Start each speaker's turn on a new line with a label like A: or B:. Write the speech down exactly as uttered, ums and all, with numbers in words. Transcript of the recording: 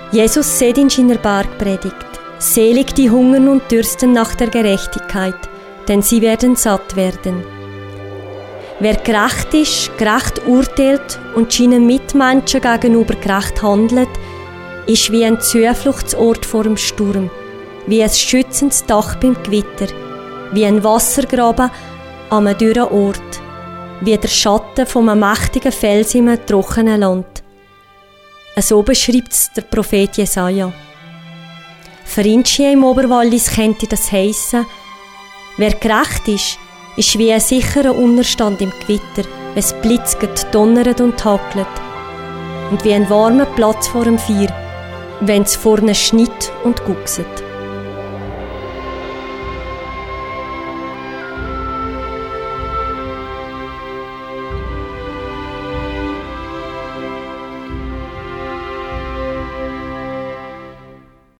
A: Jesus sagt in seiner Bergpredigt: Selig die hungern und dürsten nach der Gerechtigkeit, denn sie werden satt werden. Wer gerecht ist, gerecht urteilt und seinen Mitmenschen gegenüber gerecht handelt, ist wie ein Zufluchtsort vor dem Sturm, wie ein schützendes Dach beim Gewitter, wie ein Wassergraben an einem dürren Ort, wie der Schatten von einem mächtigen Fels in einem trockenen Land. So beschreibt es der Prophet Jesaja. Für Inchie im Oberwallis könnte das heissen: Wer gerecht ist, ist wie ein sicherer Unterstand im Gewitter, wenn es blitzget, donnert und hackelt. Und wie ein warmer Platz vor dem Feuer, wenn es vorne schneit und guckset.